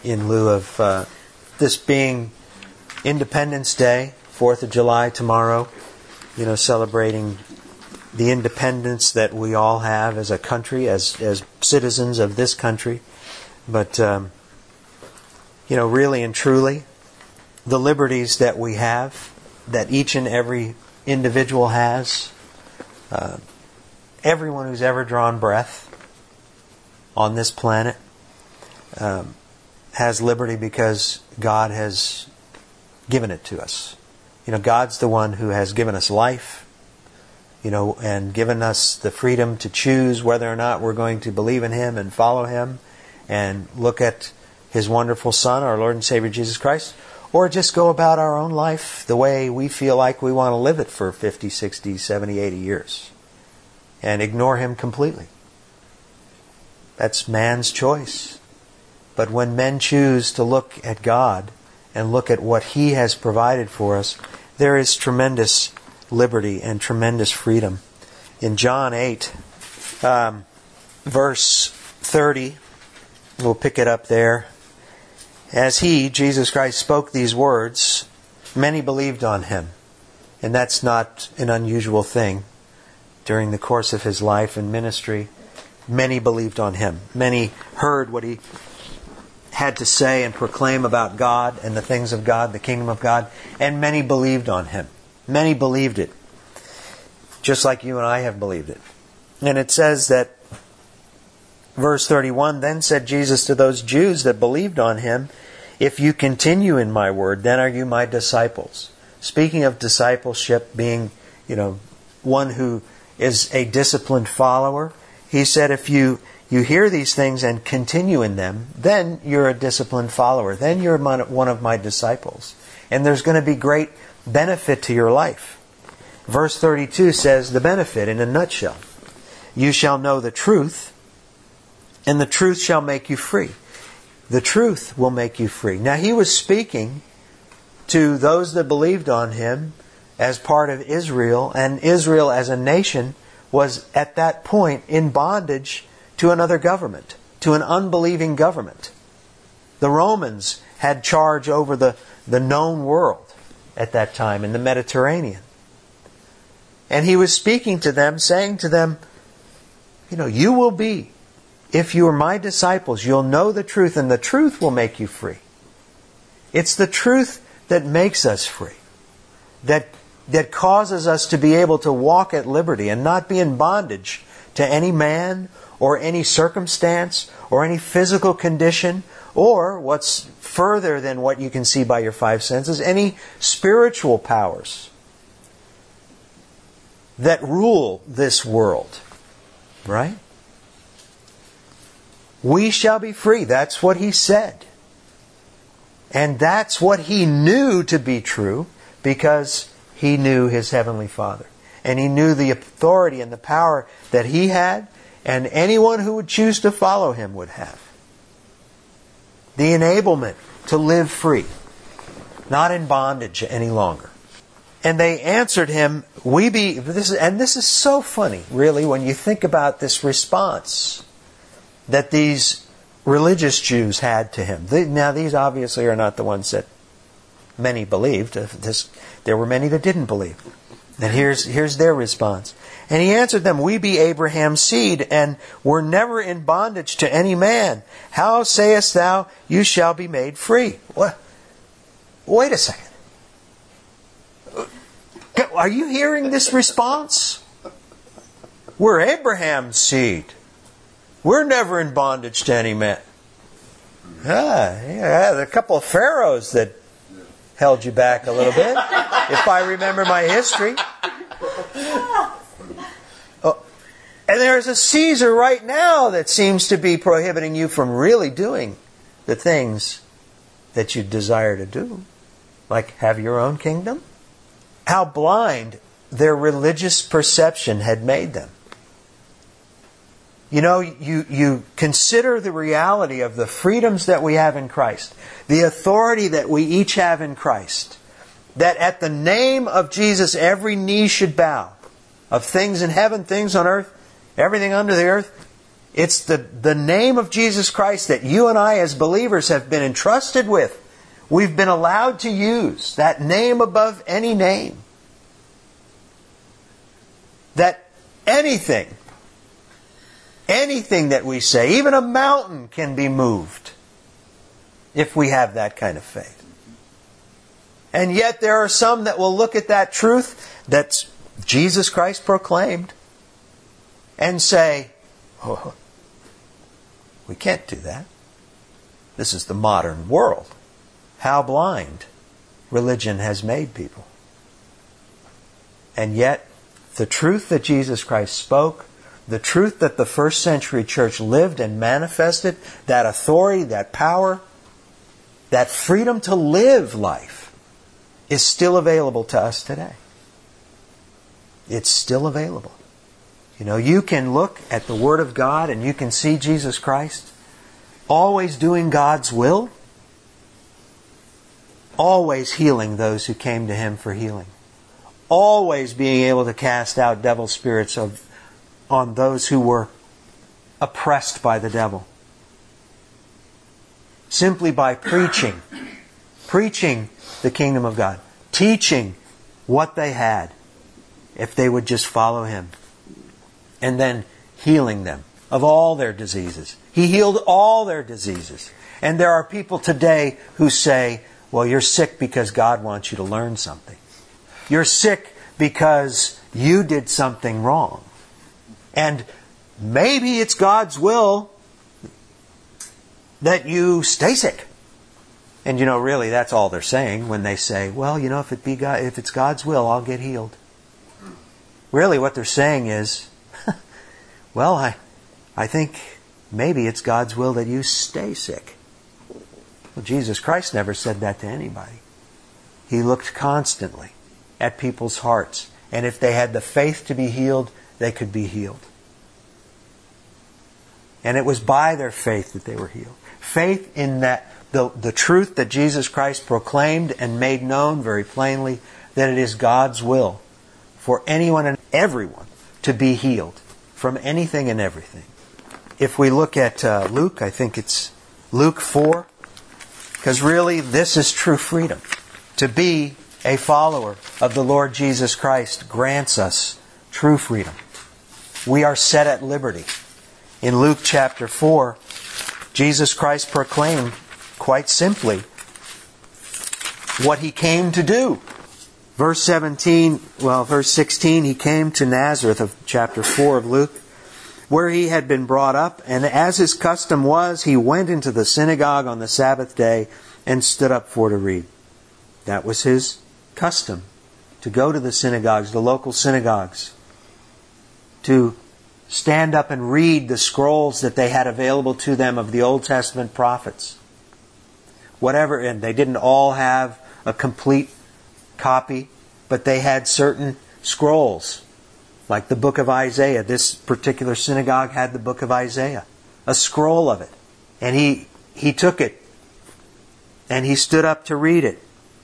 in lieu of this being Independence Day, 4th of July tomorrow, celebrating the independence that we all have as a country, as citizens of this country. But, really and truly, the liberties that we have, that each and every individual has, everyone who's ever drawn breath on this planet has liberty because God has given it to us. God's the one who has given us life, and given us the freedom to choose whether or not we're going to believe in Him and follow Him and look at His wonderful Son, our Lord and Savior Jesus Christ, or just go about our own life the way we feel like we want to live it for 50, 60, 70, 80 years and ignore Him completely. That's man's choice. But when men choose to look at God and look at what He has provided for us, there is tremendous liberty and tremendous freedom. In John 8, verse 30, we'll pick it up there. As He, Jesus Christ, spoke these words, many believed on Him. And that's not an unusual thing. During the course of His life and ministry, many believed on Him. Many heard what He had to say and proclaim about God and the things of God, the kingdom of God, and many believed on Him. Many believed it, just like you and I have believed it. And it says that, verse 31, then said Jesus to those Jews that believed on Him, if you continue in my word, then are you my disciples. Speaking of discipleship being, one who is a disciplined follower, He said if you hear these things and continue in them, then you're a disciplined follower. Then you're one of my disciples. And there's going to be great benefit to your life. Verse 32 says the benefit in a nutshell. You shall know the truth, and the truth shall make you free. The truth will make you free. Now He was speaking to those that believed on Him as part of Israel, and Israel as a nation was at that point in bondage to another government, to an unbelieving government. The Romans had charge over the known world at that time in the Mediterranean. And He was speaking to them, saying to them, you will be, if you are my disciples, you'll know the truth, and the truth will make you free. It's the truth that makes us free, that causes us to be able to walk at liberty and not be in bondage to any man or any circumstance or any physical condition, or what's further than what you can see by your five senses, any spiritual powers that rule this world. Right? We shall be free. That's what He said. And that's what He knew to be true, because He knew His Heavenly Father. And He knew the authority and the power that He had, and anyone who would choose to follow Him would have. The enablement to live free, not in bondage any longer. And they answered Him, this is so funny, really, when you think about this response that these religious Jews had to Him. Now, these obviously are not the ones that many believed. There were many that didn't believe. And here's their response. And He answered them, we be Abraham's seed, and were never in bondage to any man. How sayest thou, you shall be made free? What? Wait a second. Are you hearing this response? We're Abraham's seed. We're never in bondage to any man. There are a couple of pharaohs that held you back a little bit, if I remember my history. And there's a Caesar right now that seems to be prohibiting you from really doing the things that you desire to do. Like have your own kingdom. How blind their religious perception had made them. You consider the reality of the freedoms that we have in Christ, the authority that we each have in Christ, that at the name of Jesus every knee should bow, of things in heaven, things on earth, everything under the earth, It's the name of Jesus Christ that you and I as believers have been entrusted with. We've been allowed to use that name above any name. That anything that we say, even a mountain can be moved if we have that kind of faith. And yet there are some that will look at that truth that Jesus Christ proclaimed and say, oh, we can't do that. This is the modern world. How blind religion has made people. And yet, the truth that Jesus Christ spoke, the truth that the first century church lived and manifested, that authority, that power, that freedom to live life, is still available to us today. It's still available. You know, you can look at the Word of God and you can see Jesus Christ always doing God's will, always healing those who came to Him for healing, always being able to cast out devil spirits on those who were oppressed by the devil. Simply by preaching the kingdom of God, teaching what they had, if they would just follow Him, and then healing them of all their diseases. He healed all their diseases. And there are people today who say, well, you're sick because God wants you to learn something. You're sick because you did something wrong. And maybe it's God's will that you stay sick. And really that's all they're saying when they say, well, if it's God's will, I'll get healed. Really what they're saying is, well, I think maybe it's God's will that you stay sick. Well, Jesus Christ never said that to anybody. He looked constantly at people's hearts. And if they had the faith to be healed, they could be healed. And it was by their faith that they were healed. Faith in that the truth that Jesus Christ proclaimed and made known very plainly, that it is God's will for anyone and everyone to be healed from anything and everything. If we look at Luke, I think it's Luke 4, because really this is true freedom. To be a follower of the Lord Jesus Christ grants us true freedom. We are set at liberty. In Luke chapter 4, Jesus Christ proclaimed quite simply what He came to do. Verse 16, He came to Nazareth of chapter 4 of Luke, where He had been brought up, and as His custom was, He went into the synagogue on the Sabbath day and stood up for to read. That was His custom, to go to the synagogues, the local synagogues, to stand up and read the scrolls that they had available to them of the Old Testament prophets. Whatever, and they didn't all have a complete copy, but they had certain scrolls, like the book of Isaiah. This particular synagogue had the book of Isaiah, a scroll of it. And he took it, and he stood up to read it.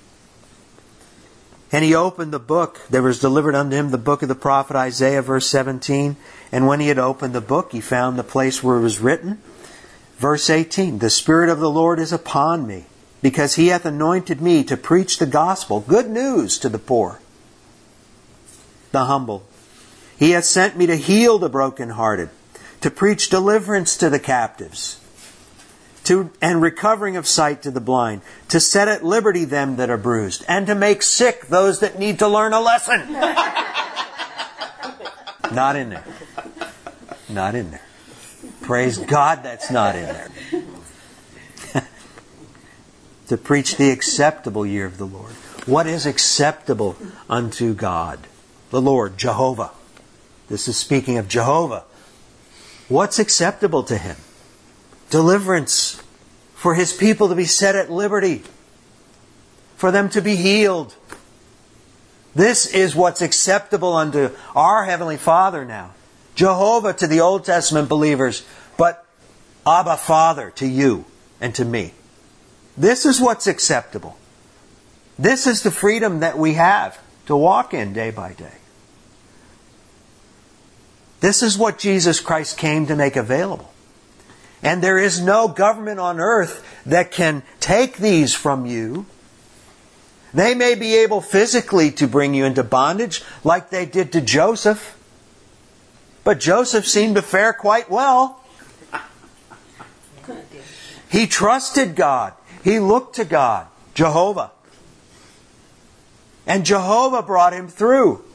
And he opened the book. There was delivered unto him the book of the prophet Isaiah, verse 17. And when he had opened the book, he found the place where it was written. Verse 18, the Spirit of the Lord is upon me, because He hath anointed me to preach the gospel, good news to the poor, the humble. He hath sent me to heal the brokenhearted, to preach deliverance to the captives, and recovering of sight to the blind, to set at liberty them that are bruised, and to make sick those that need to learn a lesson. Not in there. Not in there. Praise God, that's not in there. To preach the acceptable year of the Lord. What is acceptable unto God? The Lord, Jehovah. This is speaking of Jehovah. What's acceptable to Him? Deliverance. For His people to be set at liberty. For them to be healed. This is what's acceptable unto our Heavenly Father now. Jehovah to the Old Testament believers, but Abba Father to you and to me. This is what's acceptable. This is the freedom that we have to walk in day by day. This is what Jesus Christ came to make available. And there is no government on earth that can take these from you. They may be able physically to bring you into bondage like they did to Joseph. But Joseph seemed to fare quite well. He trusted God. He looked to God, Jehovah. And Jehovah brought him through.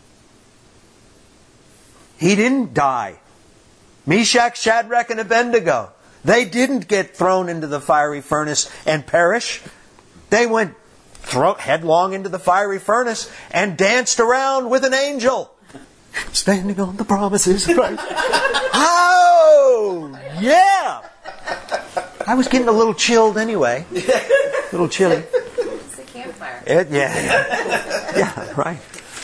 He didn't die. Meshach, Shadrach, and Abednego, they didn't get thrown into the fiery furnace and perish. They went headlong into the fiery furnace and danced around with an angel, standing on the promises of Christ. Oh, yeah! I was getting a little chilled anyway. A little chilly. It's a campfire. Yeah, right.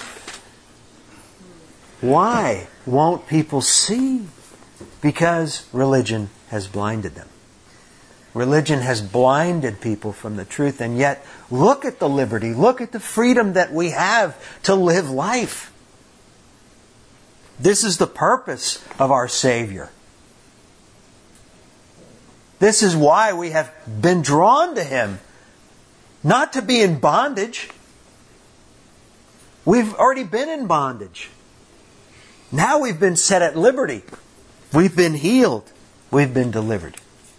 Why won't people see? Because religion has blinded them. Religion has blinded people from the truth. And yet, look at the liberty, look at the freedom that we have to live life. This is the purpose of our Savior. This is why we have been drawn to Him. Not to be in bondage. We've already been in bondage. Now we've been set at liberty. We've been healed. We've been delivered.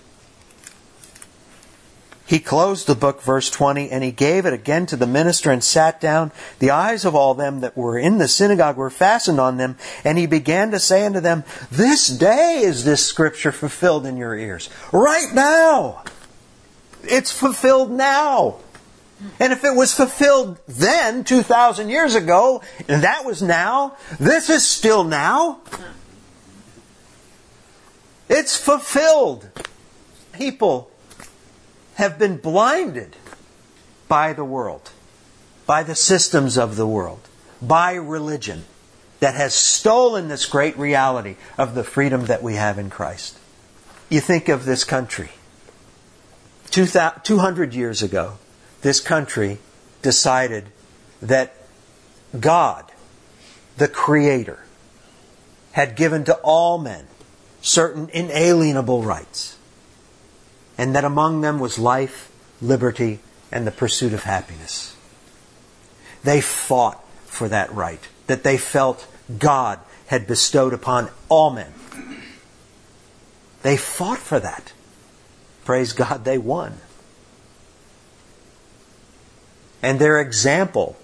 He closed the book, verse 20, and he gave it again to the minister and sat down. The eyes of all them that were in the synagogue were fastened on them, and he began to say unto them, this day is this scripture fulfilled in your ears. Right now. It's fulfilled now. And if it was fulfilled then, 2,000 years ago, and that was now, this is still now. It's fulfilled. People have been blinded by the world, by the systems of the world, by religion that has stolen this great reality of the freedom that we have in Christ. You think of this country. 200 years ago, this country decided that God, the Creator, had given to all men certain inalienable rights, and that among them was life, liberty, and the pursuit of happiness. They fought for that right, that they felt God had bestowed upon all men. They fought for that. Praise God, they won. And their example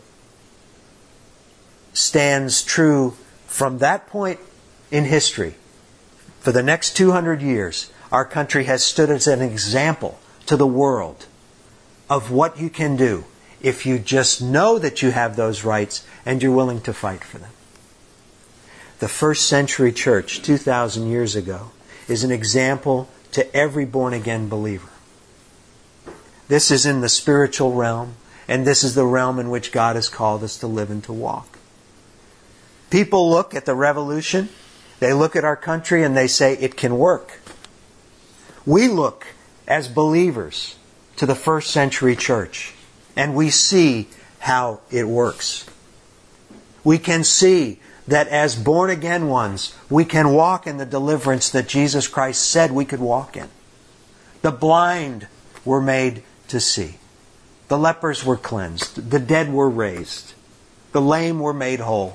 stands true from that point in history. For the next 200 years, our country has stood as an example to the world of what you can do if you just know that you have those rights and you're willing to fight for them. The first century church, 2,000 years ago, is an example to every born-again believer. This is in the spiritual realm, and this is the realm in which God has called us to live and to walk. People look at the revolution, they look at our country, and they say, it can work. We look as believers to the first century church, and we see how it works. We can see that as born-again ones, we can walk in the deliverance that Jesus Christ said we could walk in. The blind were made to see. The lepers were cleansed. The dead were raised. The lame were made whole.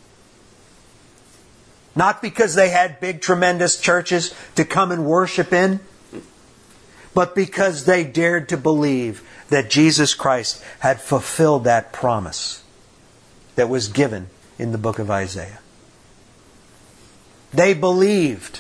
Not because they had big, tremendous churches to come and worship in, but because they dared to believe that Jesus Christ had fulfilled that promise that was given in the book of Isaiah. They believed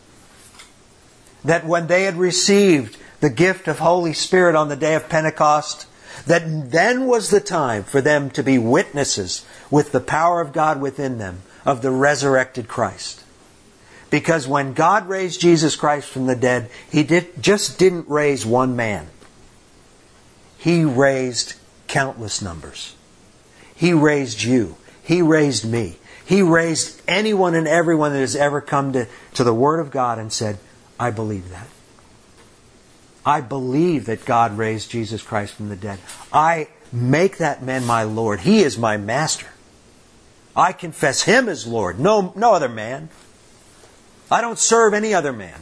that when they had received the gift of Holy Spirit on the day of Pentecost, that then was the time for them to be witnesses with the power of God within them of the resurrected Christ. Because when God raised Jesus Christ from the dead, He just didn't raise one man. He raised countless numbers. He raised you. He raised me. He raised anyone and everyone that has ever come to the Word of God and said, I believe that. I believe that God raised Jesus Christ from the dead. I make that man my Lord. He is my master. I confess Him as Lord. No other man. I don't serve any other man.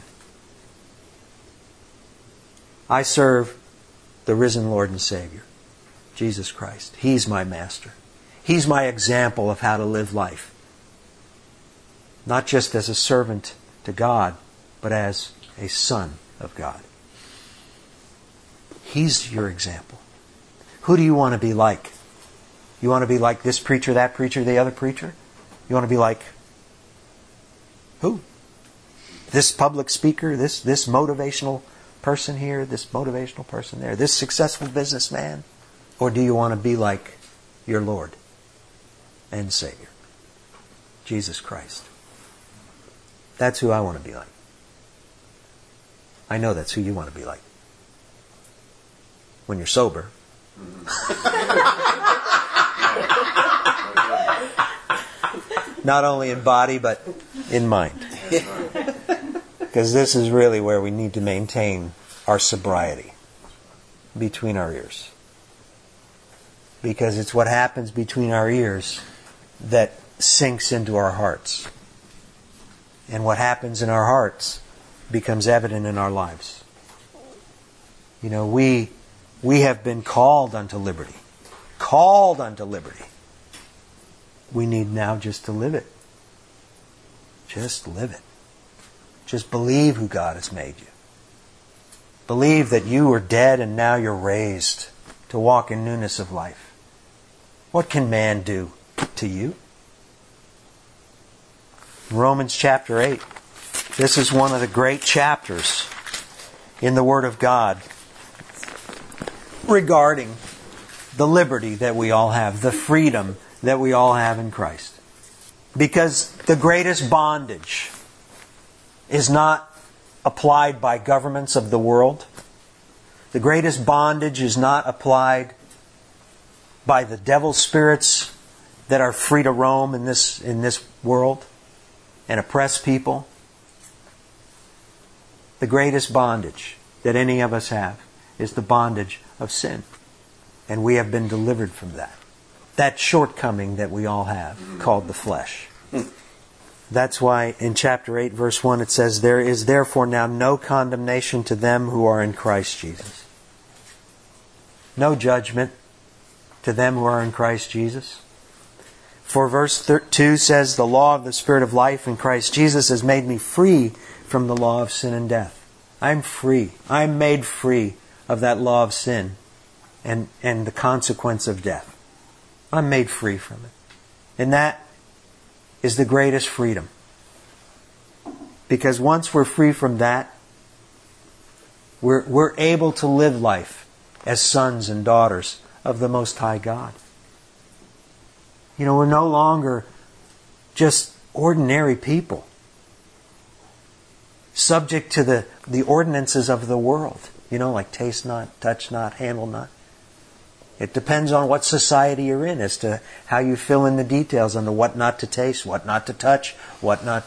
I serve the risen Lord and Savior, Jesus Christ. He's my master. He's my example of how to live life. Not just as a servant to God, but as a son of God. He's your example. Who do you want to be like? You want to be like this preacher, that preacher, the other preacher? You want to be like who? This public speaker, this motivational person here, this motivational person there, this successful businessman? Or do you want to be like your Lord and Savior, Jesus Christ? That's who I want to be like. I know that's who you want to be like. When you're sober. Not only in body, but in mind. Because this is really where we need to maintain our sobriety between our ears. Because it's what happens between our ears that sinks into our hearts. And what happens in our hearts becomes evident in our lives. You know, we have been called unto liberty. Called unto liberty. We need now just to live it. Just live it. Just believe who God has made you. Believe that you were dead and now you're raised to walk in newness of life. What can man do to you? Romans chapter 8. This is one of the great chapters in the Word of God regarding the liberty that we all have, the freedom that we all have in Christ. Because the greatest bondage is not applied by governments of the world. The greatest bondage is not applied by the devil spirits that are free to roam in this world and oppress people. The greatest bondage that any of us have is the bondage of sin. And we have been delivered from that. That shortcoming that we all have, called the flesh. That's why in chapter 8, verse 1, it says, "There is therefore now no condemnation to them who are in Christ Jesus." No judgment to them who are in Christ Jesus. For verse 2 says, "The law of the Spirit of life in Christ Jesus has made me free from the law of sin and death." I'm free. I'm made free of that law of sin and the consequence of death. I'm made free from it. And that is the greatest freedom. Because once we're free from that, we're able to live life as sons and daughters of the Most High God. You know, we're no longer just ordinary people, subject to the ordinances of the world. You know, like taste not, touch not, handle not. It depends on what society you're in as to how you fill in the details on the what not to taste, what not to touch, what not...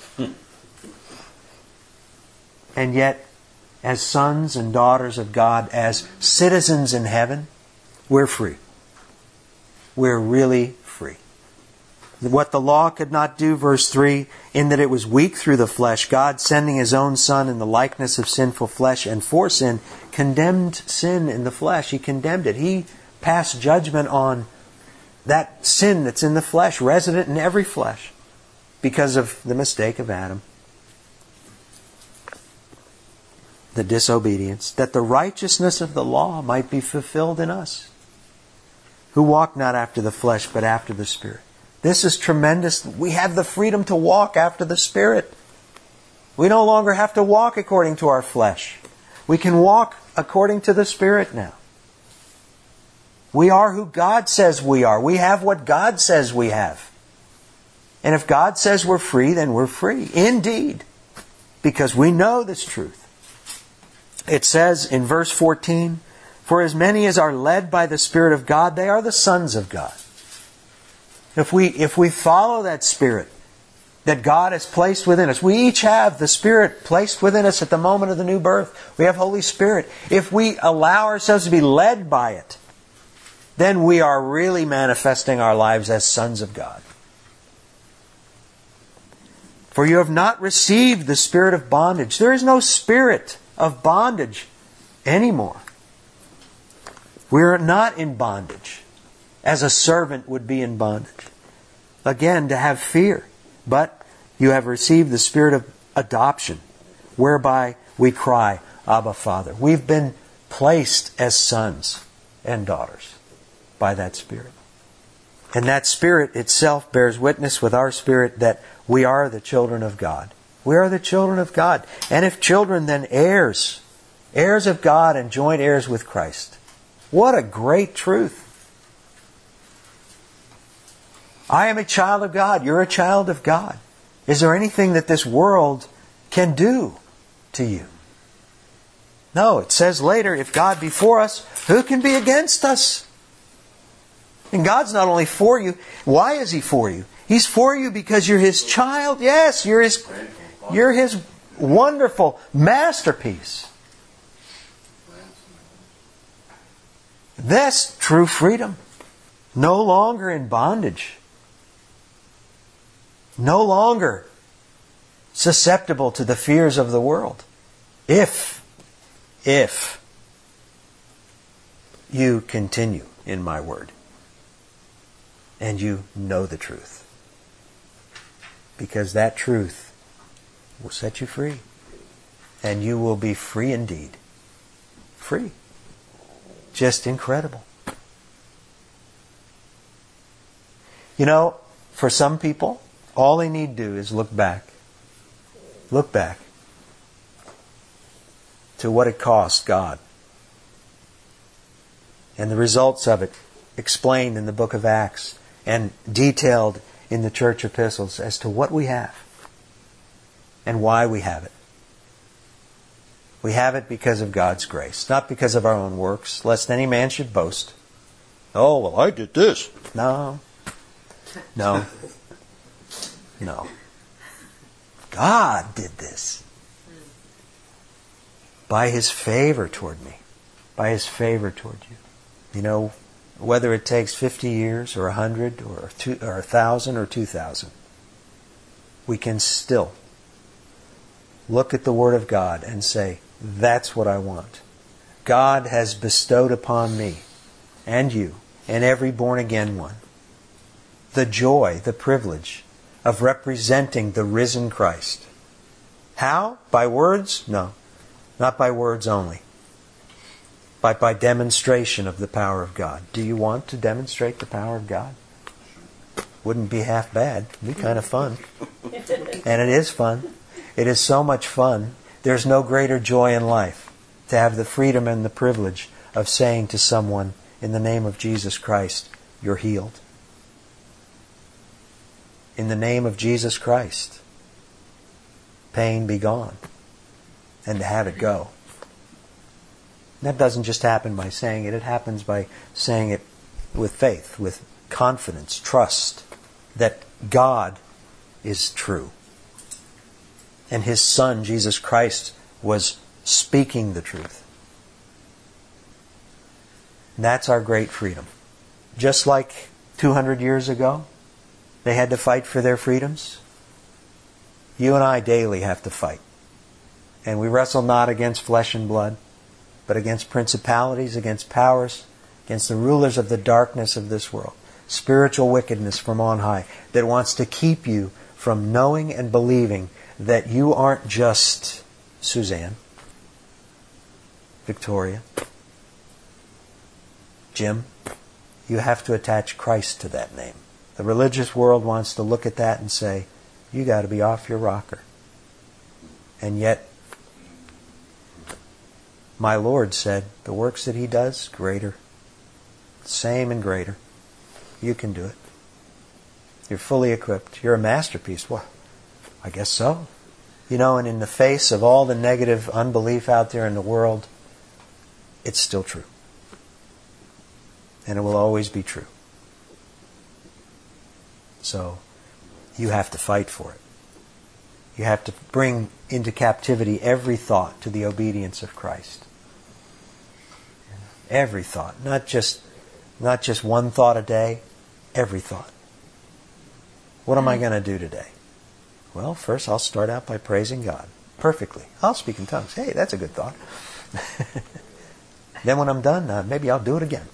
And yet, as sons and daughters of God, as citizens in heaven, we're free. We're really free. What the law could not do, verse 3, in that it was weak through the flesh, God sending His own Son in the likeness of sinful flesh and for sin, condemned sin in the flesh. He condemned it. He passed judgment on that sin that's in the flesh, resident in every flesh, because of the mistake of Adam. The disobedience, that the righteousness of the law might be fulfilled in us, who walk not after the flesh, but after the Spirit. This is tremendous. We have the freedom to walk after the Spirit. We no longer have to walk according to our flesh. We can walk according to the Spirit now. We are who God says we are. We have what God says we have. And if God says we're free, then we're free. Indeed. Because we know this truth. It says in verse 14, "For as many as are led by the Spirit of God, they are the sons of God." If we follow that Spirit that God has placed within us, we each have the Spirit placed within us at the moment of the new birth. We have Holy Spirit. If we allow ourselves to be led by it, then we are really manifesting our lives as sons of God. For you have not received the spirit of bondage. There is no spirit of bondage anymore. We are not in bondage, as a servant would be in bondage. Again, to have fear. But you have received the spirit of adoption, whereby we cry, Abba, Father. We've been placed as sons and daughters by that Spirit. And that Spirit itself bears witness with our spirit that we are the children of God. We are the children of God. And if children, then heirs. Heirs of God and joint heirs with Christ. What a great truth. I am a child of God. You're a child of God. Is there anything that this world can do to you? No, it says later, if God be for us, who can be against us? And God's not only for you. Why is He for you? He's for you because you're His child. Yes, you're His wonderful masterpiece. That's true freedom. No longer in bondage. No longer susceptible to the fears of the world. If you continue in my word and you know the truth. Because that truth will set you free. And you will be free indeed. Free. Just incredible. You know, for some people, all they need to do is look back. Look back to what it cost God. And the results of it explained in the book of Acts and detailed in the church epistles as to what we have and why we have it. We have it because of God's grace, not because of our own works, lest any man should boast. Oh, well, I did this. No. No. No. God did this. By His favor toward me. By His favor toward you. You know, whether it takes 50 years or 100 or 1,000 or 2,000, we can still look at the Word of God and say, that's what I want. God has bestowed upon me and you and every born-again one the joy, the privilege of representing the risen Christ. How? By words? No. Not by words only. But by demonstration of the power of God. Do you want to demonstrate the power of God? Wouldn't be half bad. It'd be kind of fun. And it is fun. It is so much fun. There's no greater joy in life to have the freedom and the privilege of saying to someone, in the name of Jesus Christ, you're healed. In the name of Jesus Christ, pain be gone. And to have it go. That doesn't just happen by saying it. It happens by saying it with faith, with confidence, trust that God is true. And His Son, Jesus Christ, was speaking the truth. And that's our great freedom. Just like 200 years ago, they had to fight for their freedoms. You and I daily have to fight. And we wrestle not against flesh and blood, but against principalities, against powers, against the rulers of the darkness of this world. Spiritual wickedness from on high that wants to keep you from knowing and believing that you aren't just Suzanne, Victoria, Jim. You have to attach Christ to that name. The religious world wants to look at that and say, you got to be off your rocker. And yet, my Lord said, the works that He does, greater. Same and greater. You can do it. You're fully equipped. You're a masterpiece. Well, I guess so. You know, and in the face of all the negative unbelief out there in the world, it's still true. And it will always be true. So, you have to fight for it. You have to bring into captivity every thought to the obedience of Christ. Every thought. Not just one thought a day. Every thought. What am I going to do today? Well, first I'll start out by praising God perfectly. I'll speak in tongues. Hey, that's a good thought. Then when I'm done, maybe I'll do it again.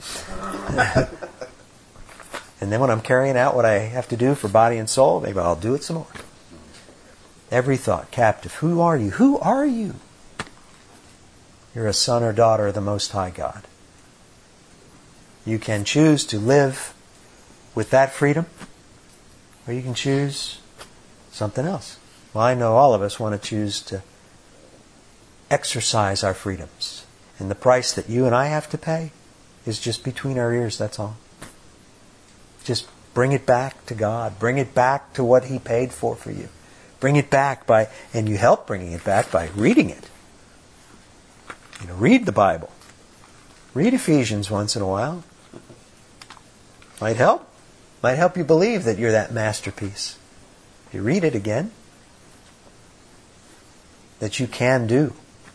And then when I'm carrying out what I have to do for body and soul, maybe I'll do it some more. Every thought captive. Who are you? Who are you? You're a son or daughter of the Most High God. You can choose to live with that freedom, or you can choose something else. Well, I know all of us want to choose to exercise our freedoms. And the price that you and I have to pay is just between our ears, that's all. Just bring it back to God. Bring it back to what He paid for you. Bring it back and you help bringing it back by reading it. Read the Bible. Read Ephesians once in a while. Might help. Might help you believe that you're that masterpiece. If you read it again, that you can do.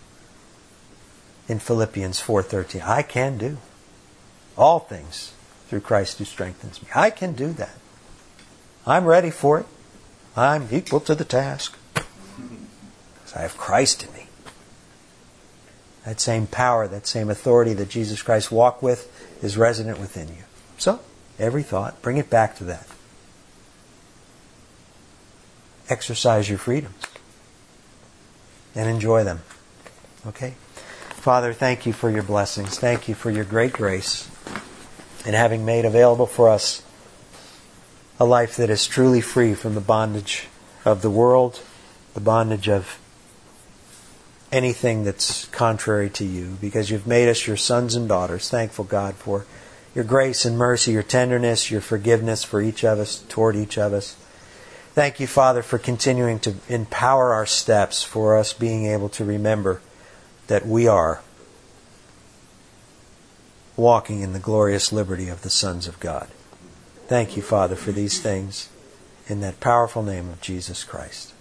In Philippians 4:13, I can do all things through Christ who strengthens me. I can do that. I'm ready for it. I'm equal to the task. Because I have Christ in me. That same power, that same authority that Jesus Christ walked with is resident within you. So, every thought, bring it back to that. Exercise your freedoms. And enjoy them. Okay? Father, thank you for your blessings. Thank you for your great grace in having made available for us a life that is truly free from the bondage of the world, the bondage of anything that's contrary to you, because you've made us your sons and daughters. Thankful, God, for your grace and mercy, your tenderness, your forgiveness for each of us, toward each of us. Thank you, Father, for continuing to empower our steps, for us being able to remember that we are walking in the glorious liberty of the sons of God. Thank you, Father, for these things in that powerful name of Jesus Christ.